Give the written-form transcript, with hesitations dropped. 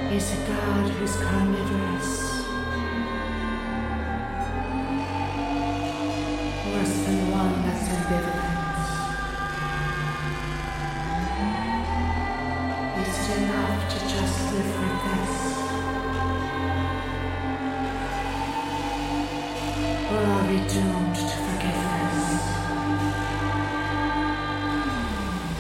is a God who's carnivorous, worse than one that's ambivalent. Is it enough to just live with this? Or are we doomed to